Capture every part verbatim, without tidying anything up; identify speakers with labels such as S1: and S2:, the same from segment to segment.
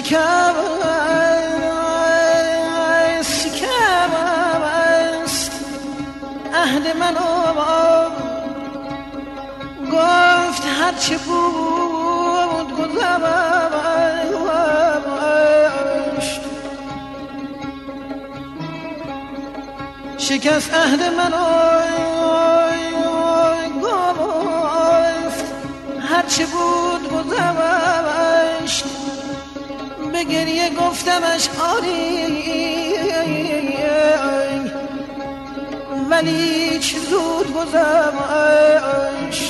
S1: شکست شکست عهد منو گفت هرچه بود گذشت شکست عهد منو گفت هرچه بود گذشت به گریه گفتمش آری ولی چه زود گذشت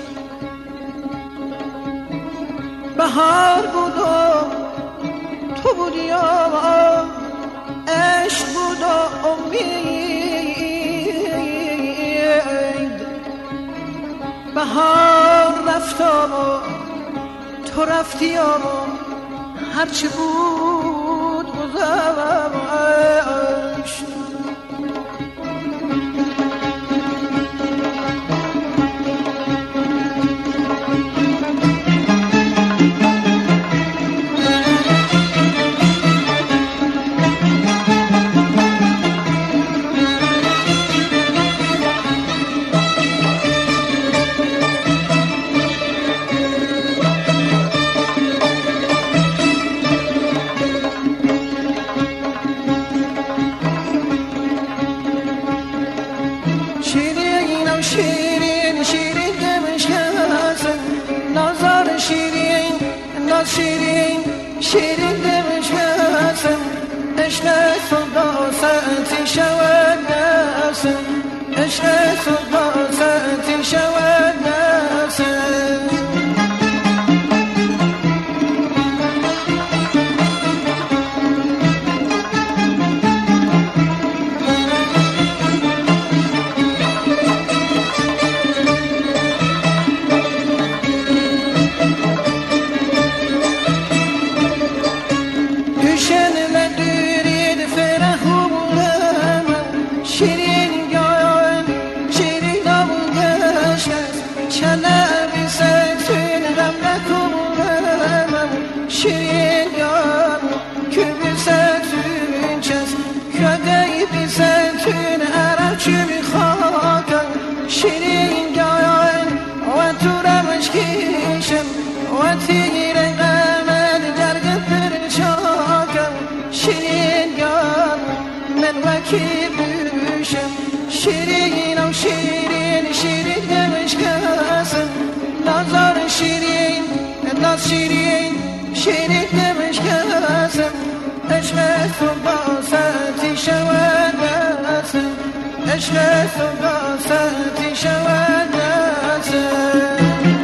S1: بهار بود و تو بودی و عشق بود و امید بهار رفت و تو رفتی و هرچه بود گذشت شیرین شیرین دمشکست نازار شیرین ناز شیرین شیرین دمشکست عشق صدا ساعتی شود نفسم عشق صدا ساعتی شود نفسم شیرین یار که بیستون چست خدای بیستون عرب چی میخواکن شیرین یار و تو رمش کشم و تیر قمد درگ پرچاکن شیرین یار من وکی بوشم شیرین و شیرین شیرین دمشکستم نازار شیرین ناز شیرین شیرین دمشکستم عشق تو باسطی شود نفسم عشق تو باسطی شود نفسم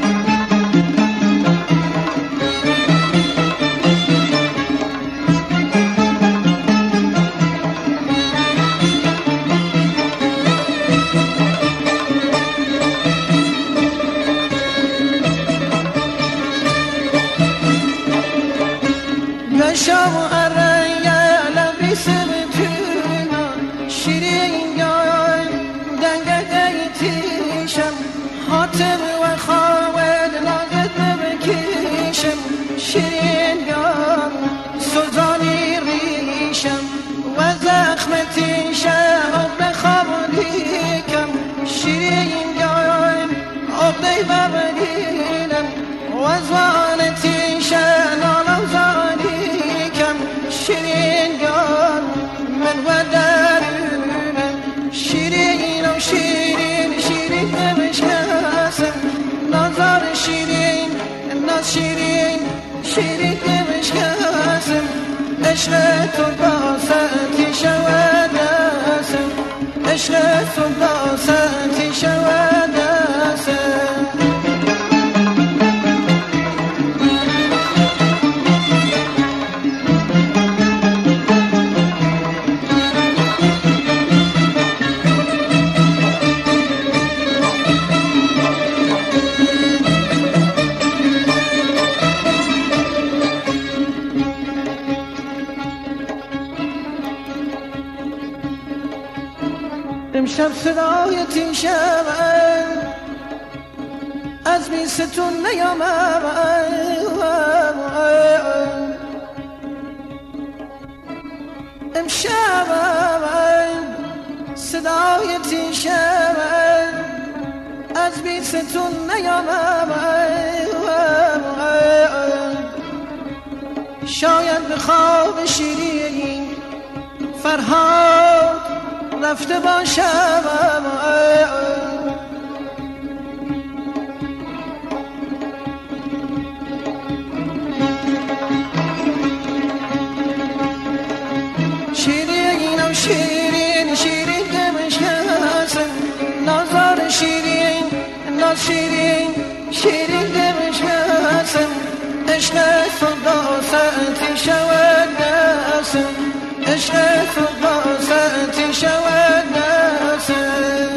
S1: شام الرنگ لبی سبتونا شیرین یای دنگ دیتیشم حاتم و خواد ناگت ببکیشم شیرین یای سوزانی ریشم و زخمتیشم آب خوابونیکم شیرین یای آب ببرینم و زوانتیشم آلو زانی شیرین یار من و درونم شیرین و شیرین شیرین دمشکستم نازار شیرین ناز شیرین شیرین دمشکستم عشق تو باسطی شود نفسم عشق تو باسطی شود نفسم امشب صدایتی شود از بیستون نیامد امشب صدای تیشم از بیستون نیامم، شاید به خواب شیرین فرهاد رفته باشم. شیرینم شیرین شیرین دمشکم، نازار شیرین ناز شیرین شیرین دمشکم، عشق خدا ساعتی شود دستم، عشق خدا ساعتی شود دستم.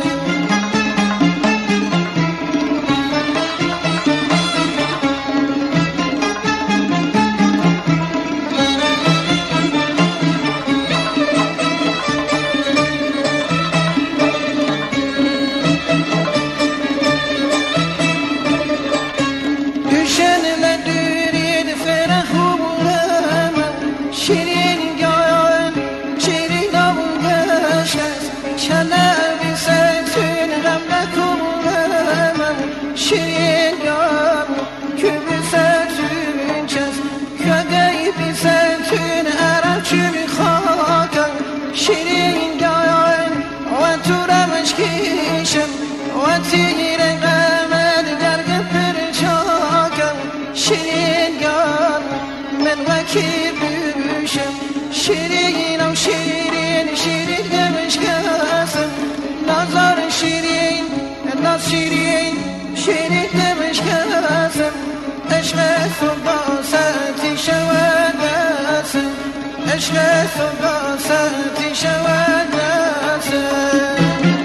S1: شیرین گایم و تو رمش کشم و تیر قمد درگ پرچاکم، شیرین گایم من وکی بوشم، شیرین و شیرین شیرین دمشکم، نازار شیرین ناز شیرین شیرین دمشکم، عشق خدا ساعتی شود دستم، عشق خدا ساعتی شود دستم.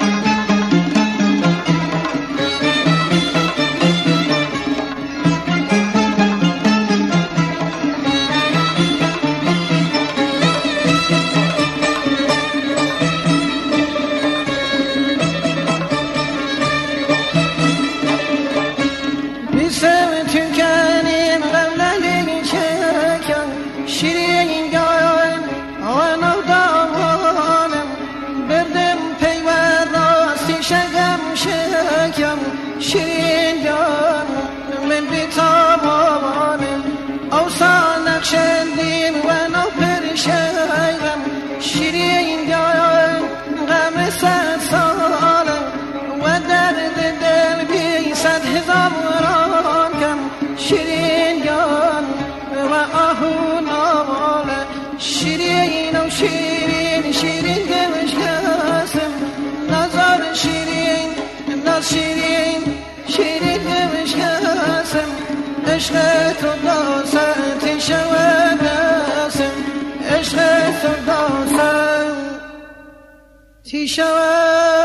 S1: بیسم ترکنیم قبل چکم، شیرین گایم و نودانم، بردم پیوند راستی شگم شکم، شیرین گایم من بیتابانم، اوسان نقشندیم و نو پرشگم، شیرین گایم غم صد سالم و درد دل بی صد هزاران کم، شیرین گایم و آهو نواله، شیرین و شیرین شیرین دمشکم، نازار شیرین ناز شیرین شیرین دمشکم، عشق خدا ساعتی شود دستم، عشق خدا ساعتی شود